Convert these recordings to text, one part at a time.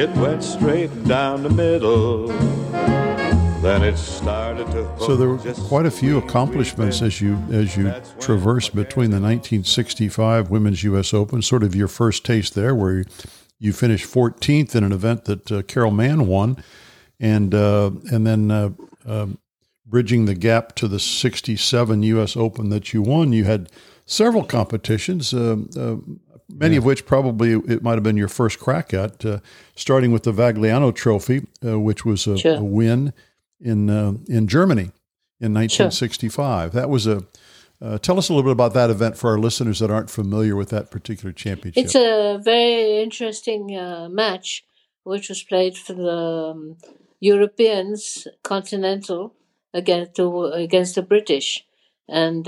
It went straight down the middle. Then it started to hook. So there were quite a few accomplishments as you traverse between the 1965 Women's U.S. Open, sort of your first taste there, where you finished 14th in an event that Carol Mann won, and then bridging the gap to the 67 U.S. Open that you won. You had several competitions, many of which probably it might have been your first crack at, starting with the Vagliano Trophy, which was a win in Germany in 1965. That was tell us a little bit about that event for our listeners that aren't familiar with that particular championship. It's a very interesting match, which was played for the Europeans, continental, against the British. And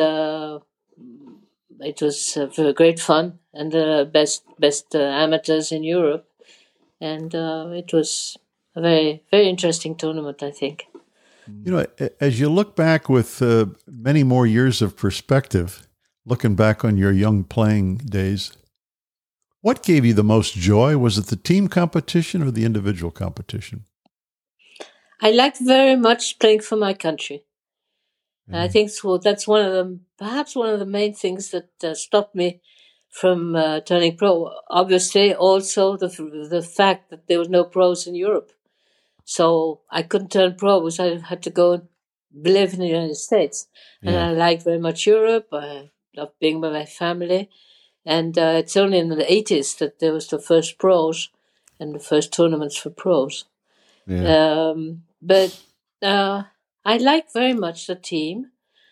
it was great fun, and the best amateurs in Europe. And it was a very, very interesting tournament, I think. You know, as you look back with many more years of perspective, looking back on your young playing days, what gave you the most joy? Was it the team competition or the individual competition? I liked very much playing for my country. Mm-hmm. I think that's perhaps one of the main things that stopped me from turning pro. Obviously, also the fact that there was no pros in Europe. So I couldn't turn pro because I had to go and live in the United States. And I liked very much Europe. I loved being with my family. And it's only in the 80s that there was the first pros and the first tournaments for pros. Yeah. But I liked very much the team.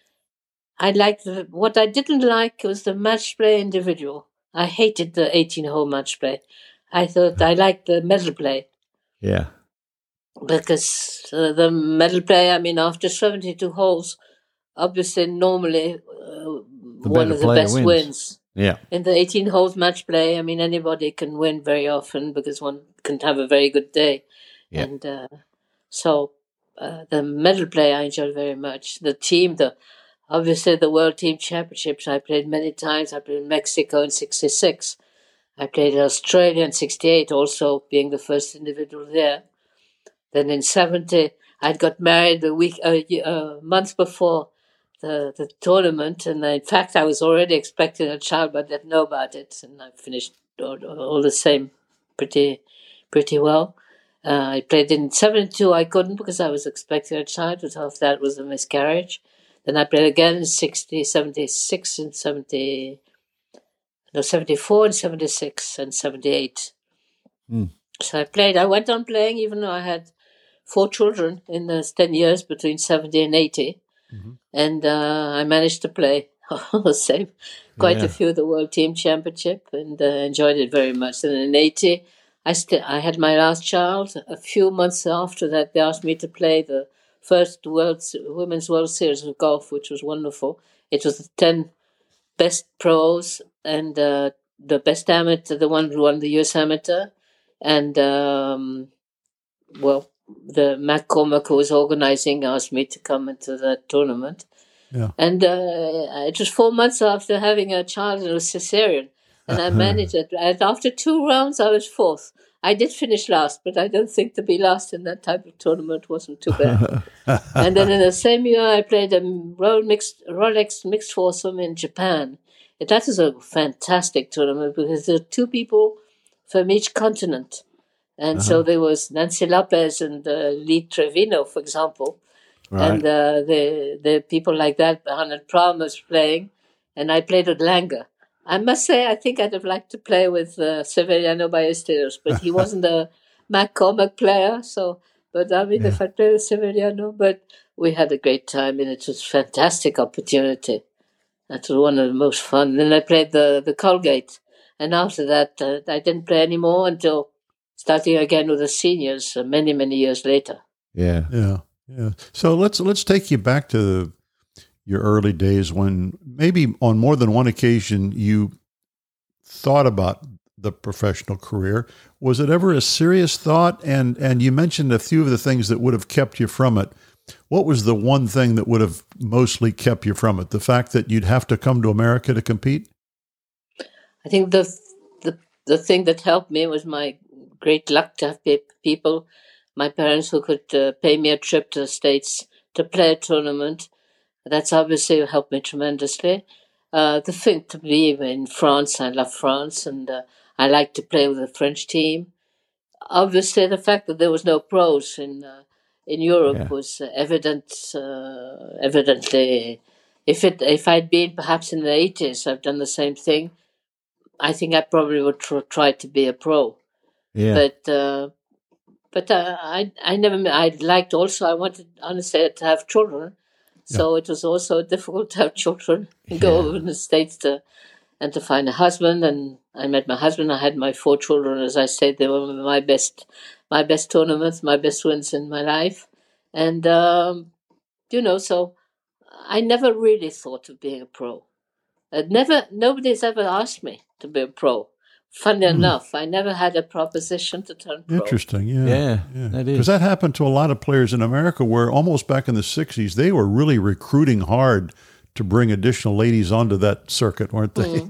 What I didn't like was the match play individual. I hated the 18-hole match play. I thought I liked the medal play. Yeah. Because the medal play, I mean, after 72 holes, obviously normally one of the best wins. Yeah. In the 18 holes match play, I mean, anybody can win very often because one can have a very good day. Yeah. And so the medal play I enjoyed very much. The team, obviously the World Team Championships, I played many times. I played in Mexico in 66. I played in Australia in 68, also being the first individual there. Then in 70, I'd got married a month before the tournament, and in fact, I was already expecting a child, but I didn't know about it, and I finished all the same pretty well. I played in 72. I couldn't because I was expecting a child, but half that was a miscarriage. Then I played again in 76 and 74 and 76 and 78. So I went on playing even though I had 4 children in the 10 years between 70 and 80. Mm-hmm. And I managed to play all the same, quite a few of the World Team Championship, and enjoyed it very much. And in 80, I had my last child. A few months after that, they asked me to play the first Women's World Series of golf, which was wonderful. It was the 10 best pros and the best amateur, the one who won the U.S. Amateur. And, the McCormack who was organizing asked me to come into that tournament. Yeah. And it was 4 months after having a child, it was cesarean. And I managed it. And after 2 rounds, I was 4th. I did finish last, but I don't think to be last in that type of tournament wasn't too bad. And then in the same year, I played a Rolex mixed foursome in Japan. That is a fantastic tournament because there are 2 people from each continent. And so there was Nancy Lopez and Lee Trevino, for example. Right. And the people like that, Arnold Prahm was playing, and I played with Langer. I must say, I think I'd have liked to play with Severiano Ballesteros, but he wasn't a McCormack player. But I mean, if I played with Severiano, but we had a great time, and it was a fantastic opportunity. That was one of the most fun. Then I played the Colgate, and after that, I didn't play anymore until starting again with the seniors many, many years later. Yeah. So let's take you back to your early days when maybe on more than one occasion you thought about the professional career. Was it ever a serious thought? And you mentioned a few of the things that would have kept you from it. What was the one thing that would have mostly kept you from it? The fact that you'd have to come to America to compete? I think the thing that helped me was my great luck to have people, my parents, who could pay me a trip to the States to play a tournament. That's obviously helped me tremendously. The thing to be in France, I love France, and I like to play with the French team. Obviously, the fact that there was no pros in Europe was evident. Evidently, if I'd been perhaps in the 80s, I've done the same thing. I think I probably would try to be a pro. Yeah. But I never. I liked also. I wanted, honestly, to have children. So it was also difficult to have children and go over in the States to find a husband. And I met my husband. I had my 4 children. As I said, they were my best tournaments, my best wins in my life. And, so I never really thought of being a pro. Nobody's ever asked me to be a pro. Funnily enough, I never had a proposition to turn pro. Interesting, yeah. That is. Because that happened to a lot of players in America where almost back in the 60s, they were really recruiting hard to bring additional ladies onto that circuit, weren't they?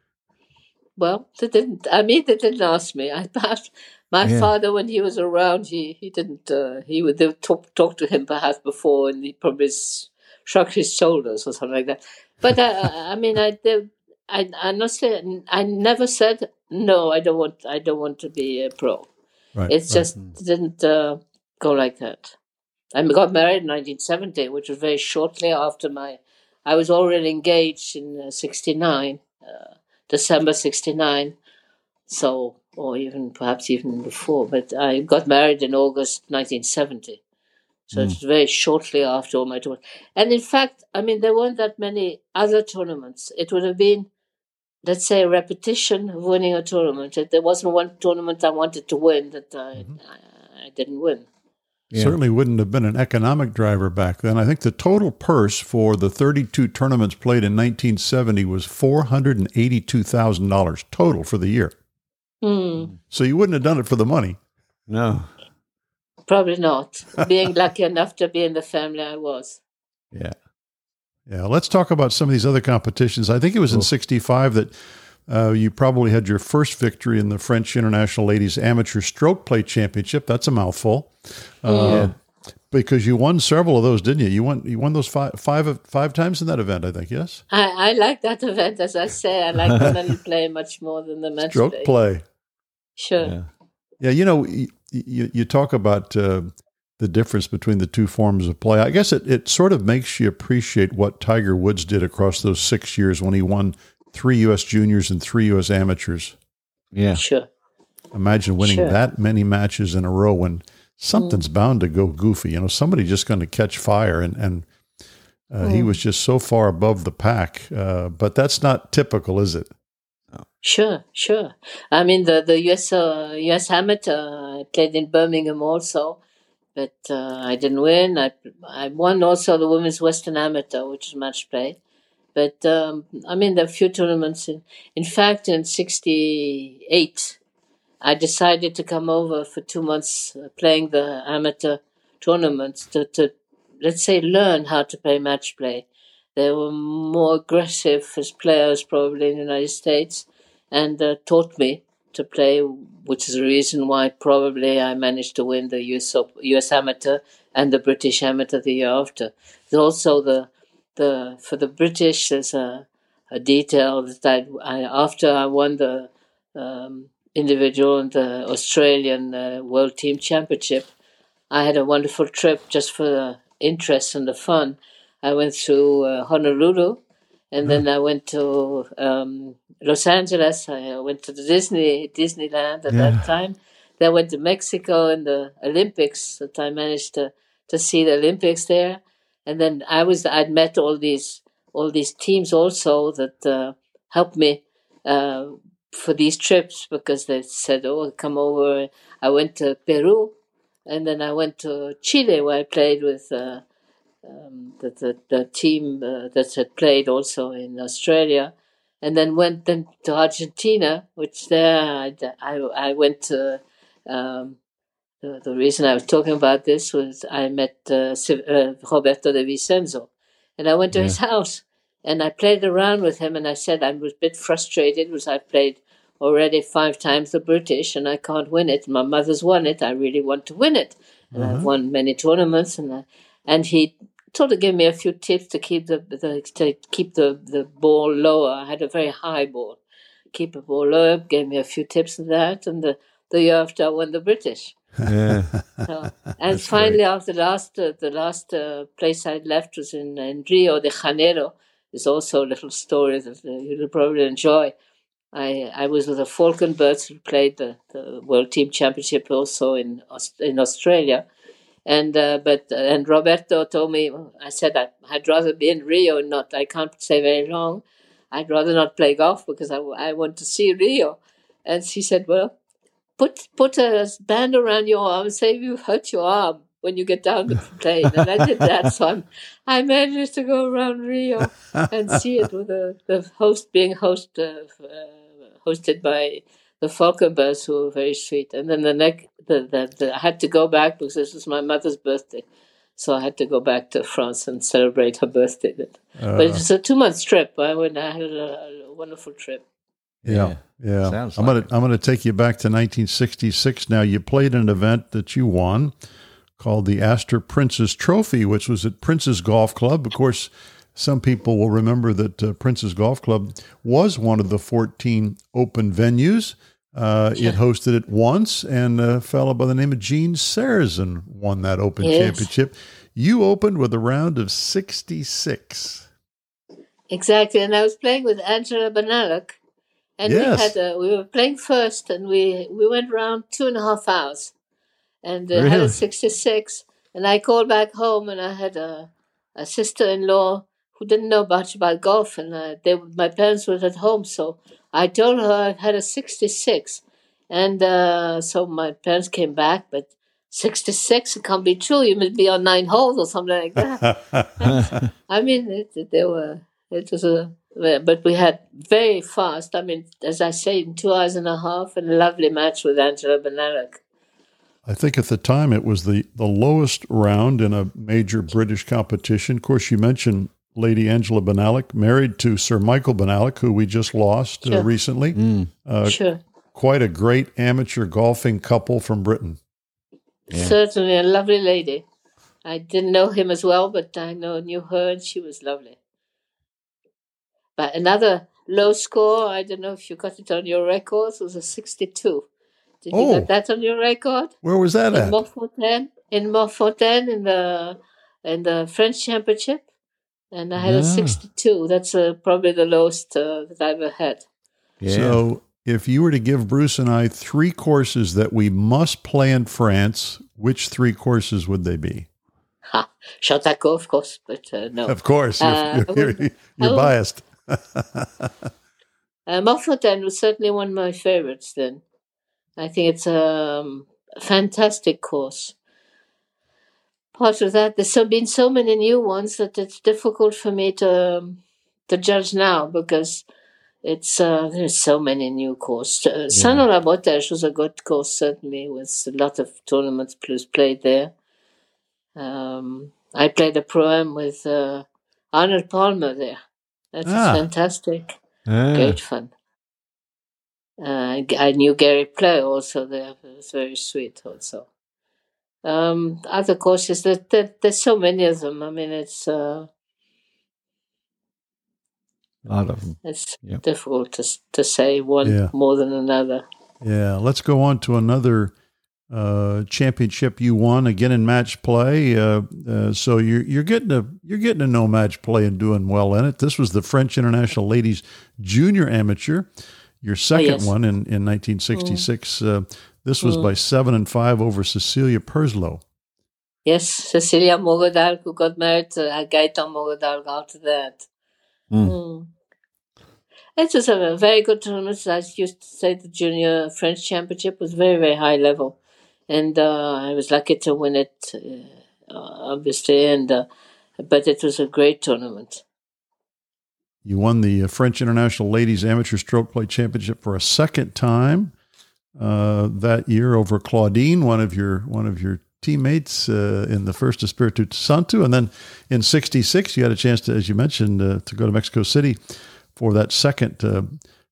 Well, they didn't. I mean, they didn't ask me. My father, when he was around, he didn't. They would talk to him perhaps before, and he probably shrugged his shoulders or something like that. But I mean, I honestly, I never said no. I don't want to be a pro. Right, It just didn't go like that. I got married in 1970, which was very shortly after I was already engaged in 69, December 69. So, or perhaps even before. But I got married in August 1970. So it's very shortly after all my tournaments. And in fact, I mean, there weren't that many other tournaments. It would have been, let's say, a repetition of winning a tournament. There wasn't one tournament I wanted to win that I didn't win. Yeah. Certainly wouldn't have been an economic driver back then. I think the total purse for the 32 tournaments played in 1970 was $482,000 total for the year. So you wouldn't have done it for the money. No. Probably not. Being lucky enough to be in the family I was. Yeah. Let's talk about some of these other competitions. I think it was in 65 that you probably had your first victory in the French International Ladies Amateur Stroke Play Championship. That's a mouthful. Because you won several of those, didn't you? You won those five times in that event, I think, yes? I like that event. As I say, I like the men play much more than the match Stroke play. Sure. Yeah, you talk about the difference between the two forms of play. I guess it sort of makes you appreciate what Tiger Woods did across those 6 years when he won 3 U.S. juniors and 3 U.S. amateurs. Yeah. Sure. Imagine winning that many matches in a row when something's bound to go goofy. Somebody's just going to catch fire. And he was just so far above the pack. But that's not typical, is it? Sure. I mean, the U.S. Amateur, I played in Birmingham also, but I didn't win. I won also the Women's Western Amateur, which is match play. But, I mean, there are a few tournaments. In fact, in 68, I decided to come over for 2 months playing the amateur tournaments to, let's say, learn how to play match play. They were more aggressive as players probably in the United States, and taught me to play, which is the reason why probably I managed to win the US Amateur and the British Amateur the year after. There's also for the British, there's a detail that after I won the individual and the Australian World Team Championship, I had a wonderful trip just for the interest and the fun. I went through Honolulu, and then I went to Los Angeles. I went to the Disneyland at that time. Then I went to Mexico and the Olympics. That I managed to see the Olympics there. And then I'd met all these teams also that helped me for these trips, because they said, "Oh, come over." I went to Peru, and then I went to Chile, where I played with the team that had played also in Australia, and then went to Argentina, which there I went to. The reason I was talking about this was I met Roberto De Vicenzo, and I went to his house, and I played around with him, and I said I was a bit frustrated because I played already 5 times the British, and I can't win it. My mother's won it. I really want to win it, and I've won many tournaments. And he sort of gave me a few tips to keep the ball lower. I had a very high ball. Keep the ball lower. Gave me a few tips of that, and the year after I won the British. Yeah. So, and finally, after the last place I left was in Rio de Janeiro. There's also a little story that you'll probably enjoy. I was with the Falkenbergs who played the World Team Championship also in Australia, and Roberto told me, I said I'd rather be in Rio and not. I can't stay very long. I'd rather not play golf because I want to see Rio. And he said, well, put a band around your arm and say you hurt your arm when you get down the plane. And I did that. So I managed to go around Rio and see it with the host being hosted by the Falkenbergs, who were very sweet. And then I had to go back because this was my mother's birthday. So I had to go back to France and celebrate her birthday. But it was a 2-month trip. I had a wonderful trip. Yeah. Sounds I'm going to take you back to 1966. Now, you played an event that you won called the Astor Princess Trophy, which was at Prince's Golf Club. Of course, some people will remember that Prince's Golf Club was one of the 14 open venues. It hosted it once, and a fellow by the name of Gene Sarazen won that Open Championship. You opened with a round of 66. Exactly, and I was playing with Angela Banalek, and we were playing first, and we went around 2.5 hours, and I had a 66, and I called back home, and I had a sister-in-law who didn't know much about golf, and my parents were at home, so I told her I had a 66, and so my parents came back, but 66, it can't be true. You must be on 9 holes or something like that. I mean, but we had very fast. I mean, as I say, in 2 hours and a half, and a lovely match with Angela Banalek. I think at the time it was the lowest round in a major British competition. Of course, you mentioned Lady Angela Banalek, married to Sir Michael Banalek, who we just lost recently. Sure. Quite a great amateur golfing couple from Britain. Yeah. Certainly a lovely lady. I didn't know him as well, but I knew her, and she was lovely. But another low score, I don't know if you got it on your records, was a 62. Did you get that on your record? Where was that at? In Montfontaine, in the French Championship. And I had a 62. That's probably the lowest that I ever had. Yeah. So if you were to give Bruce and I 3 courses that we must play in France, which 3 courses would they be? Chantaco, of course, but no. Of course, you're biased. Montfontaine was certainly one of my favorites then. I think it's a fantastic course. Part of that, there's been so many new ones that it's difficult for me to judge now because there's so many new courses. Saint-Laurent-Botèche was a good course, certainly, with a lot of tournaments played there. I played a Pro-Am with Arnold Palmer there. That's fantastic. Great fun. I knew Gary Player also there. It was very sweet also. Other courses, there's so many of them. I mean, it's a lot of them. It's difficult to say one more than another. Yeah, let's go on to another championship you won again in match play. So you're getting to know match play and doing well in it. This was the French International Ladies Junior Amateur, your second one in 1966. This was by 7-5 over Cecilia Purslow. Yes, Cecilia Mogodal, who got married to Gaëtan Mogodal after that. It was a very good tournament. I used to say the Junior French Championship was very, very high level. And I was lucky to win it, obviously. But it was a great tournament. You won the French International Ladies Amateur Stroke Play Championship for a second time that year over Claudine, one of your teammates in the first Espiritu Santo. And then in 66, you had a chance to, as you mentioned, to go to Mexico City for that second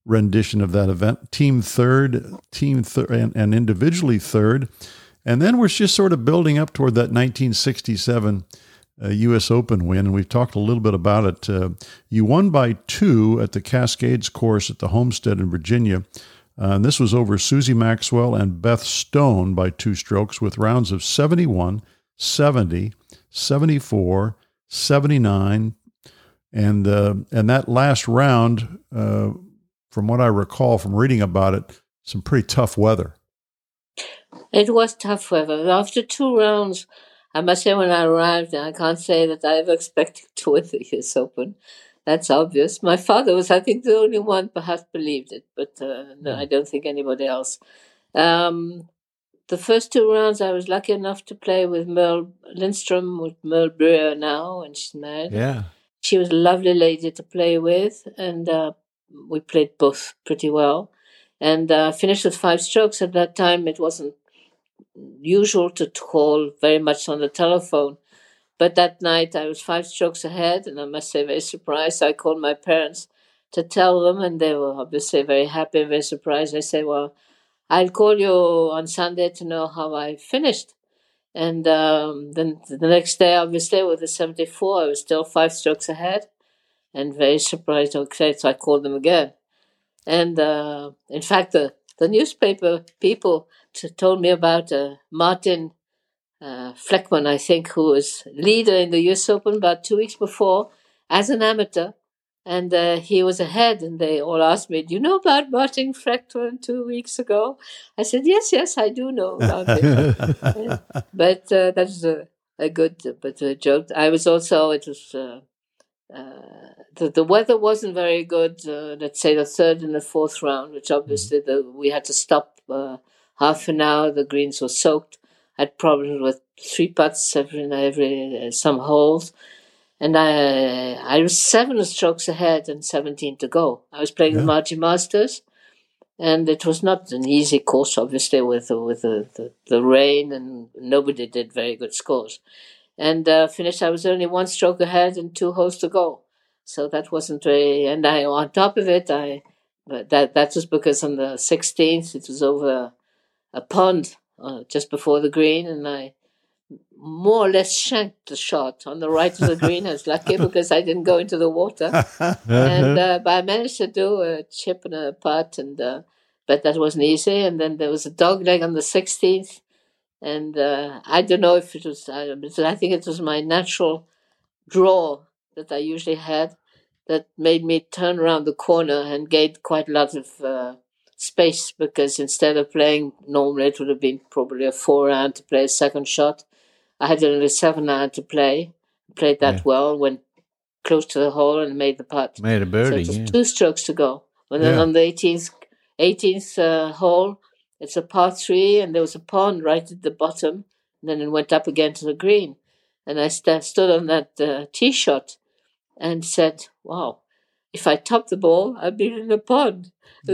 rendition of that event. Team third, and individually third. And then we're just sort of building up toward that 1967 U.S. Open win, and we've talked a little bit about it. You won by 2 at the Cascades course at the Homestead in Virginia. And this was over Susie Maxwell and Beth Stone by 2 strokes with rounds of 71, 70, 74, 79. And that last round, from what I recall from reading about it, some pretty tough weather. It was tough weather. After 2 rounds, I must say when I arrived, I can't say that I ever expected to win the US Open. That's obvious. My father was, I think, the only one perhaps believed it, but no, I don't think anybody else. The first 2 rounds, I was lucky enough to play with Merle Lindstrom, with Merle Brewer now, and she's married. Yeah. She was a lovely lady to play with, and we played both pretty well. And finished with 5 strokes. At that time, it wasn't usual to call very much on the telephone. But that night I was 5 strokes ahead, and I must say very surprised. So I called my parents to tell them, and they were obviously very happy and very surprised. I said, well, I'll call you on Sunday to know how I finished. And then the next day, obviously, with the 74, I was still 5 strokes ahead and very surprised. Okay, so I called them again. And in fact, the newspaper people told me about Martin Fleckman, I think, who was leader in the US Open about 2 weeks before as an amateur. And he was ahead, and they all asked me, do you know about Martin Fleckman 2 weeks ago? I said, yes, I do know about him. But that was a good joke. I was also, it was, the weather wasn't very good, let's say the 3rd and the 4th round, which obviously we had to stop half an hour. The greens were soaked. I had problems with 3 putts every some holes. And I was 7 strokes ahead and 17 to go. I was playing the Margie Masters, and it was not an easy course, obviously, with the rain, and nobody did very good scores. And finished, I was only 1 stroke ahead and 2 holes to go. So that wasn't very, and on top of it, that was because on the 16th, it was over a pond just before the green, and I more or less shanked the shot on the right of the green. I was lucky because I didn't go into the water. And but I managed to do a chip and a putt, and but that wasn't easy. And then there was a dog leg on the 16th, and I don't know if it was, I think it was my natural draw that I usually had that made me turn around the corner and gained quite a lot of space, because instead of playing, normally it would have been probably a 4-iron to play a second shot. I had only 7-iron to play. Played that well, went close to the hole and made the putt. Made a birdie. So it was 2 strokes to go. And then on the 18th hole, it's a par 3, and there was a pond right at the bottom. And then it went up again to the green. And I stood on that tee shot and said, wow, if I top the ball, I'd be in the pond.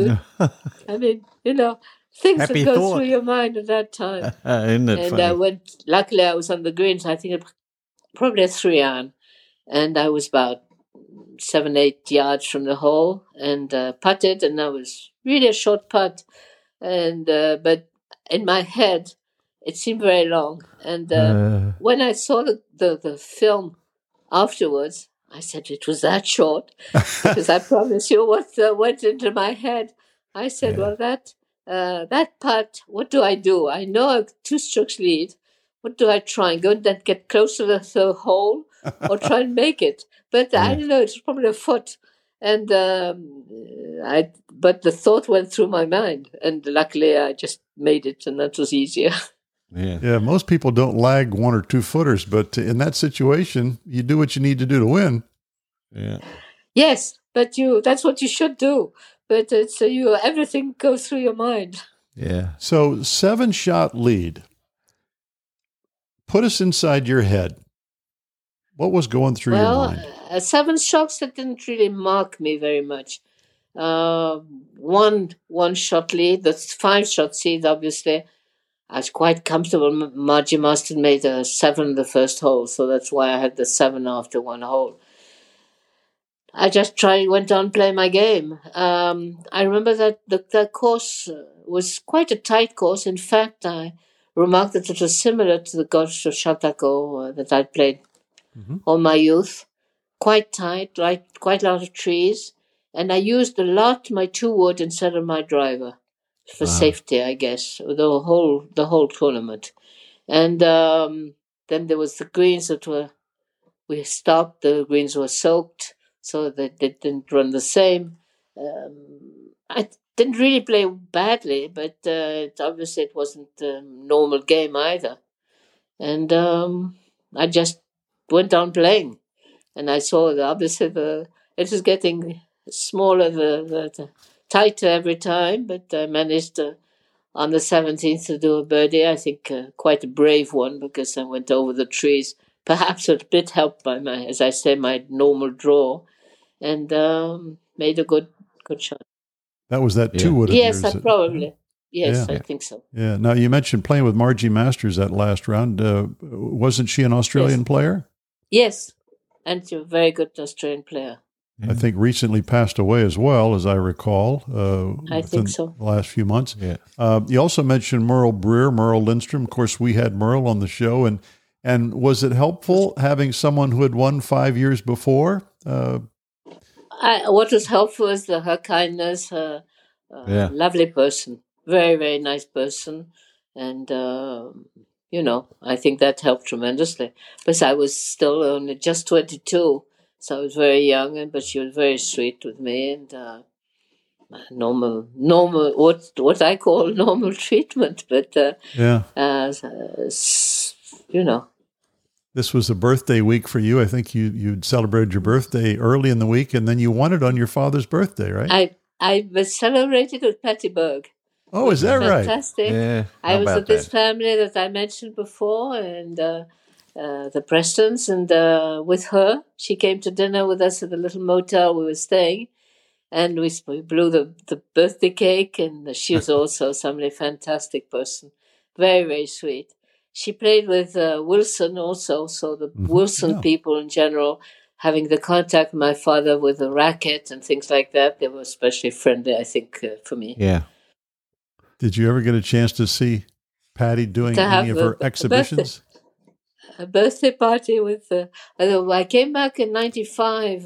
I mean, things Happy that go thought. through your mind at that time. Isn't it And funny? luckily I was on the greens, I think probably a 3-iron. And I was about 7-8 yards from the hole, and putted, and that was really a short putt. And but in my head, it seemed very long. And when I saw the film afterwards, I said it was that short, because I promise you what went into my head. I said, well, that putt, what do? I know a 2 strokes lead. What do I try and go and get close to the hole, or try and make it? But I don't know, it's probably a foot. And but the thought went through my mind, and luckily I just made it, and that was easier. Yeah, most people don't lag 1 or 2 footers, but in that situation, you do what you need to do to win. Yeah. Yes, but that's what you should do. But it's everything goes through your mind. Yeah. So 7-shot lead. Put us inside your head. What was going through your mind? 7 shots that didn't really mark me very much. One shot lead, the 5-shot lead, obviously. I was quite comfortable. Margie Marston made a 7 the first hole, so that's why I had the 7 after 1 hole. I just went on playing my game. I remember that the course was quite a tight course. In fact, I remarked that it was similar to the Golf of Châteauguay that I'd played all my youth. Quite tight, quite a lot of trees. And I used a lot my 2-wood instead of my driver for safety, I guess, the whole tournament. And then there was the greens we stopped, the greens were soaked, so that they didn't run the same. I didn't really play badly, but obviously it wasn't a normal game either. And I just went on playing. And I saw obviously it was getting smaller, the tighter every time, but I managed on the 17th to do a birdie. I think quite a brave one because I went over the trees, perhaps a bit helped by my normal draw, and made a good shot. That was that 2-wood. Yes, probably. Yes, I think so. Yeah. Now, you mentioned playing with Margie Masters that last round. Wasn't she an Australian player? Yes, and she's a very good Australian player. I think recently passed away as well, as I recall. I think so. The last few months. Yeah. You also mentioned Merle Lindstrom. Of course, we had Merle on the show. And was it helpful having someone who had won 5 years before? What was helpful is her kindness, her lovely person, very, very nice person. And, I think that helped tremendously. Because I was still only just 22. So I was very young, but she was very sweet with me and normal, what I call normal treatment. But this was a birthday week for you. I think you'd celebrated your birthday early in the week, and then you won it on your father's birthday, right? I was celebrated with Patty Berg. Oh, is that right? Fantastic. Yeah, I was at this family that I mentioned before, and the Prestons, and with her, she came to dinner with us at the little motel we were staying, and we blew the birthday cake, and she was also somebody fantastic person, very, very sweet. She played with Wilson also, so the Wilson people in general, having the contact with my father with a racket and things like that, they were especially friendly, I think, for me. Yeah. Did you ever get a chance to see Patty doing any of her exhibitions? A birthday party with. I came back in '95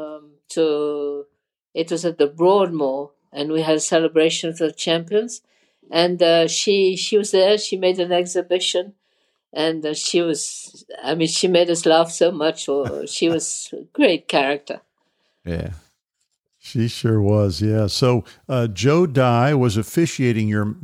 it was at the Broadmoor, and we had a celebration for the champions, and she was there. She made an exhibition, and she made us laugh so much. She was a great character. Yeah. She sure was, yeah. So Joe Dye was officiating your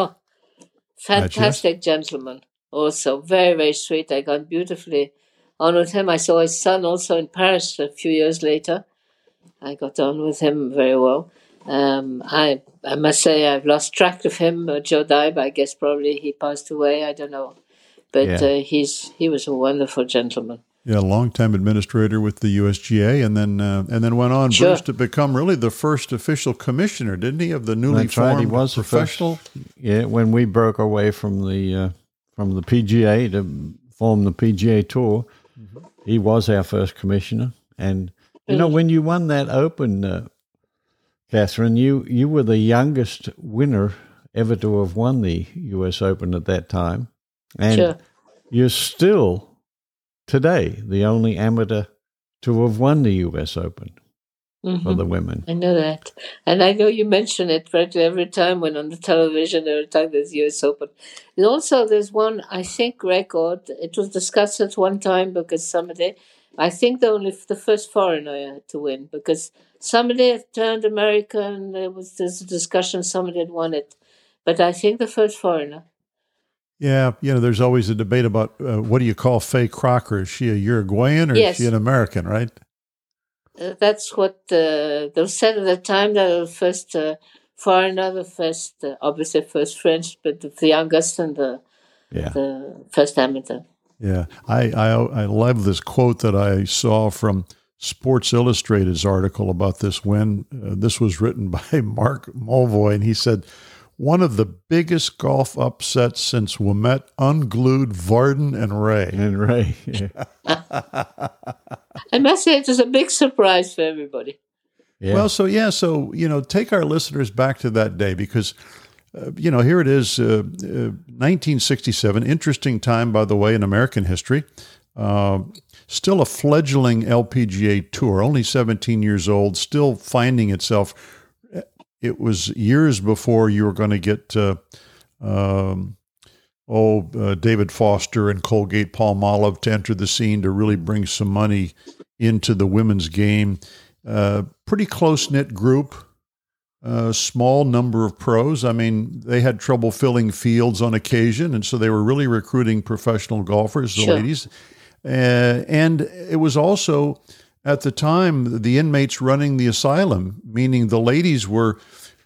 fantastic gentleman. Also, very, very sweet. I got beautifully on with him. I saw his son also in Paris a few years later. I got on with him very well. I must say I've lost track of him, Joe Dye, but I guess probably he passed away. I don't know. But he was a wonderful gentleman. Yeah, longtime administrator with the USGA, and then went on, Bruce, to become really the first official commissioner, didn't he, of the newly formed he was professional? When we broke away from the PGA to form the PGA Tour, he was our first commissioner. And when you won that Open, Catherine, you were the youngest winner ever to have won the U.S. Open at that time, and you're still today the only amateur to have won the U.S. Open for the women. I know that. And I know you mention it practically every time when on the television every time there's U.S. Open. And also there's one, I think, record. It was discussed at one time because somebody, I think the first foreigner to win, because somebody had turned American, there's a discussion, somebody had won it. But I think the first foreigner. Yeah, there's always a debate about what do you call Faye Crocker? Is she a Uruguayan or is she an American, right? That's what they said at the time, that the first foreigner, the first, obviously first French, but the youngest and the first amateur. Yeah, I love this quote that I saw from Sports Illustrated's article about this win. This was written by Mark Mulvoy, and he said, "One of the biggest golf upsets since Ouimet unglued Varden and Ray." Yeah. I must say it was a big surprise for everybody. Yeah. Well, so take our listeners back to that day because, here it is, 1967, interesting time, by the way, in American history. Still a fledgling LPGA tour, only 17 years old, still finding itself. It was years before you were going to get David Foster and Colgate-Palmolive to enter the scene to really bring some money into the women's game. Pretty close-knit group, small number of pros. I mean, they had trouble filling fields on occasion, and so they were really recruiting professional golfers, the ladies. And it was also, at the time, the inmates running the asylum, meaning the ladies were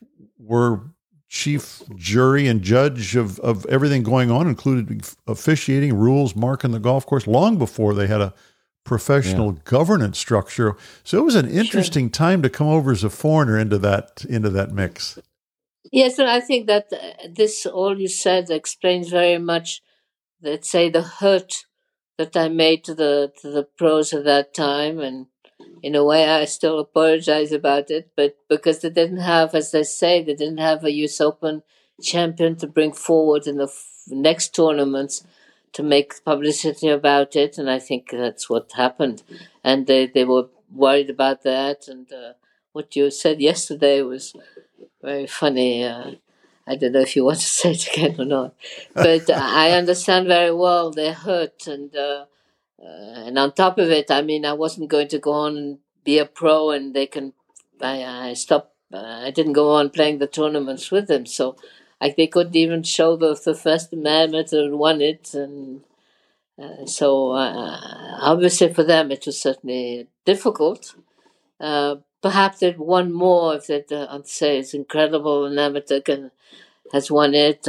chief jury and judge of everything going on, including officiating, rules, marking the golf course, long before they had a professional governance structure. So it was an interesting time to come over as a foreigner into that mix. Yes, and I think that this, all you said, explains very much, let's say, the hurt that I made to the pros at that time. And in a way, I still apologize about it, but because they didn't have, as they say, they didn't have a US Open champion to bring forward in the next tournaments to make publicity about it. And I think that's what happened. And they were worried about that. And what you said yesterday was very funny. I don't know if you want to say it again or not, but I understand very well they're hurt. And on top of it, I mean, I wasn't going to go on and be a pro, and I stopped. I didn't go on playing the tournaments with them, so they couldn't even show the first amendment and won it. And so obviously for them, it was certainly difficult. Perhaps they'd won more if I'd say it's incredible, an amateur has won it.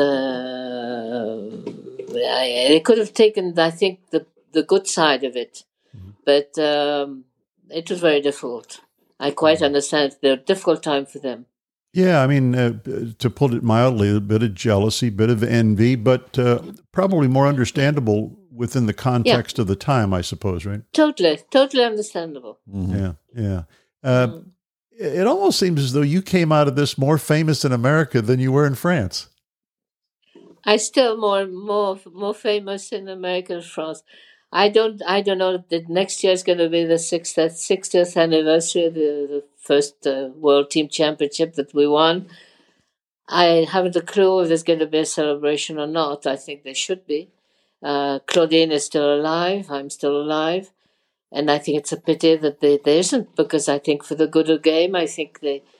They could have taken, I think, the good side of it. But it was very difficult. I quite understand. It's a difficult time for them. Yeah, I mean, to put it mildly, a bit of jealousy, a bit of envy, but probably more understandable within the context of the time, I suppose, right? Totally understandable. Mm-hmm. Yeah. It almost seems as though you came out of this more famous in America than you were in France. I still more famous in America than France. I don't know that next year is going to be the 60th anniversary of the first World Team Championship that we won. I haven't a clue if there's going to be a celebration or not. I think there should be. Claudine is still alive. I'm still alive. And I think it's a pity that there isn't, because I think for the good of the game, I think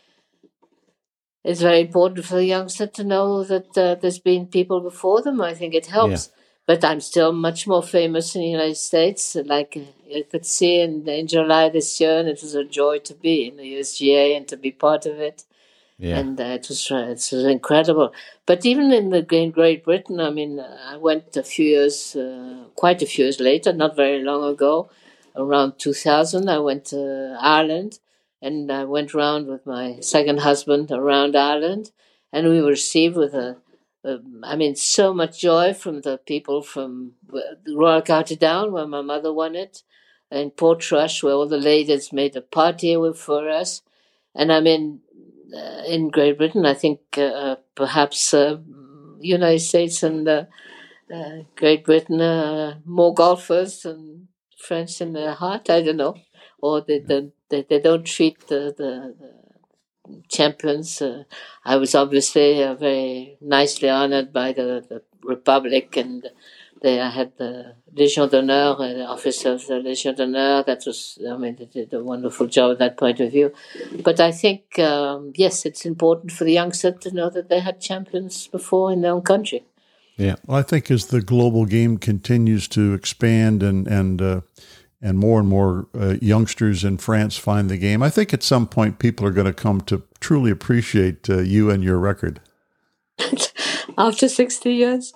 it's very important for the youngster to know that there's been people before them. I think it helps. Yeah. But I'm still much more famous in the United States. Like you could see in July this year, and it was a joy to be in the USGA and to be part of it. Yeah. And it was incredible. But even in Great Britain, I mean, I went quite a few years later, not very long ago, around 2000, I went to Ireland, and I went around with my second husband around Ireland, and we were received with so much joy from the people from the Royal County Down, where my mother won it, and Portrush, where all the ladies made a party for us. And I mean, in Great Britain, I think perhaps United States and Great Britain more golfers and French in their heart. I don't know, or they don't treat the champions. I was obviously very nicely honored by the Republic, and I had the Légion d'honneur, the officer of the Légion d'honneur. That was, I mean, they did a wonderful job at that point of view. But I think, yes, it's important for the youngster to know that they had champions before in their own country. Yeah, well, I think as the global game continues to expand and more youngsters in France find the game, I think at some point people are going to come to truly appreciate you and your record. After 60 years?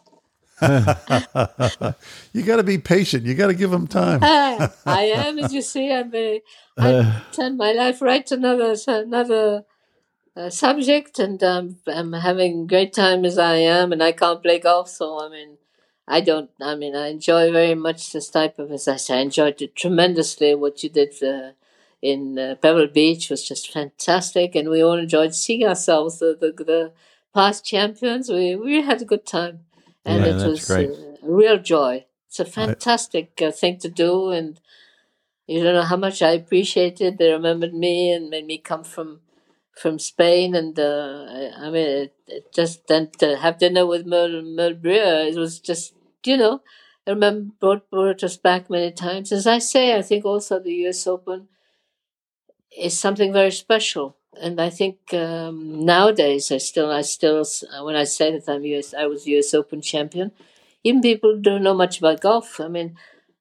You got to be patient. You got to give them time. I am, as you see. I turn my life right to another subject, and I'm having a great time as I am, and I can't play golf, so I mean, I don't. I mean, I enjoy very much this type of, as I say, I enjoyed it tremendously. What you did in Pebble Beach was just fantastic, and we all enjoyed seeing ourselves, the past champions. We had a good time, and it was a real joy. It's a fantastic thing to do, and you don't know how much I appreciate it. They remembered me and made me come from Spain, and I mean, it just then to have dinner with Merle Briere, it was just, I remember brought us back many times. As I say, I think also the U.S. Open is something very special, and I think nowadays I still when I say that I was U.S. Open champion, even people don't know much about golf. I mean,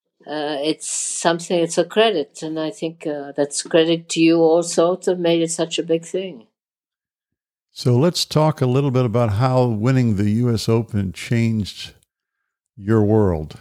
it's a credit, and I think that's credit to you also to have made it such a big thing. So let's talk a little bit about how winning the U.S. Open changed your world.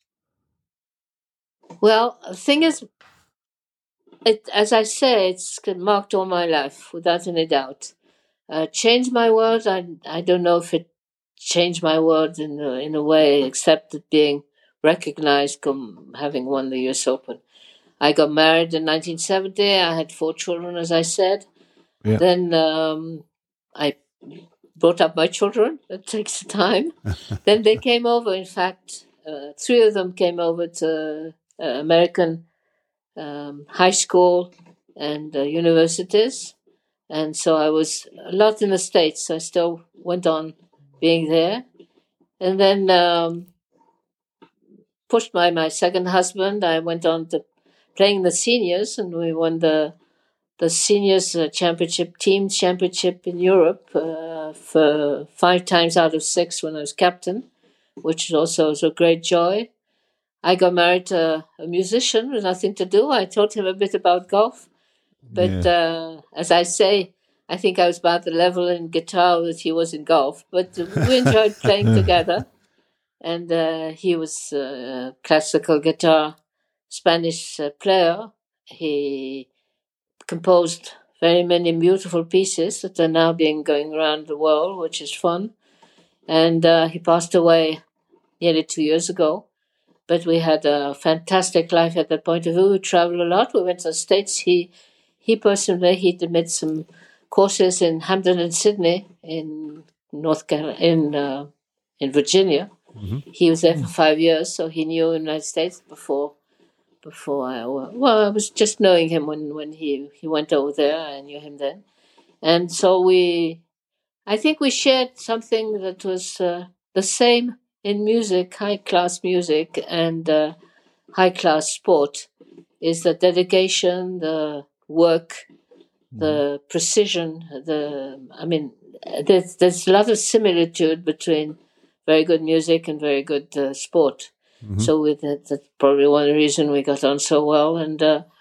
Well, the thing is, as I say, it's marked all my life, without any doubt. Changed my world, I don't know if it changed my world in a way, except it being recognized having won the U.S. Open. I got married in 1970. I had 4 children, as I said. Yeah. Then I brought up my children. It takes time. Then they came over. In fact, 3 of them came over to American high school and universities. And so I was a lot in the States. I still went on being there. And then pushed by my second husband, I went on to playing the seniors, and we won the seniors team championship in Europe for 5 times out of 6 when I was captain, which also was a great joy. I got married to a musician with nothing to do. I taught him a bit about golf, but as I say, I think I was about the level in guitar that he was in golf. But we enjoyed playing together. And he was a classical guitar Spanish player. He composed very many beautiful pieces that are now going around the world, which is fun. And he passed away nearly 2 years ago. But we had a fantastic life at that point of view. We traveled a lot. We went to the States. He personally, he did some courses in Hampton and Sydney in in Virginia. Mm-hmm. He was there for 5 years, so he knew the United States before I was just knowing him when he went over there. I knew him then. And so I think we shared something that was the same in music, high-class music and high-class sport, is the dedication, the work, the precision. There's a lot of similitude between very good music and very good sport. Mm-hmm. So that's probably one of the reasons we got on so well. And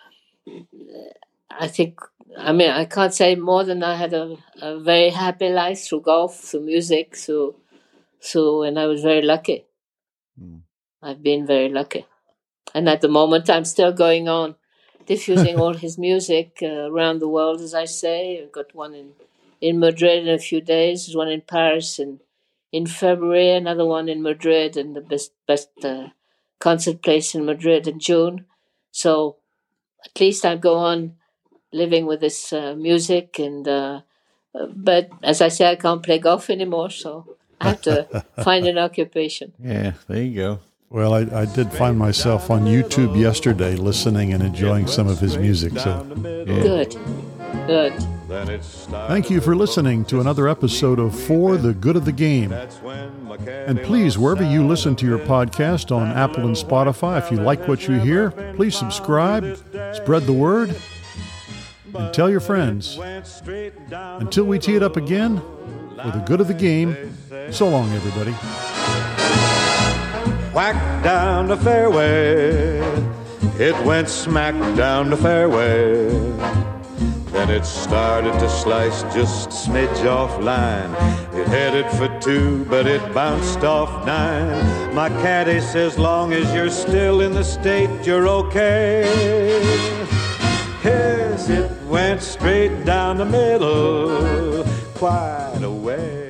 I can't say more than I had a very happy life through golf, through music, and I was very lucky. Mm. I've been very lucky. And at the moment, I'm still going on diffusing all his music around the world, as I say. I've got one in Madrid in a few days, there's one in Paris in February, another one in Madrid, and the best concert place in Madrid in June. So at least I go on living with this music, and but as I say, I can't play golf anymore, so I have to find an occupation. Yeah, there you go. Well, I did find myself on YouTube yesterday listening and enjoying some of his music. So yeah. Good. Thank you for listening to another episode of For the Good of the Game. And please, wherever you listen to your podcast on Apple and Spotify, if you like what you hear, please subscribe, spread the word, and tell your friends. Until we tee it up again, for the good of the game, so long, everybody. Whack down the fairway, it went smack down the fairway. Then it started to slice just a smidge off line. It headed for 2, but it bounced off 9. My caddy says, long as you're still in the state, you're okay. Yes, it went straight down the middle, quite a way.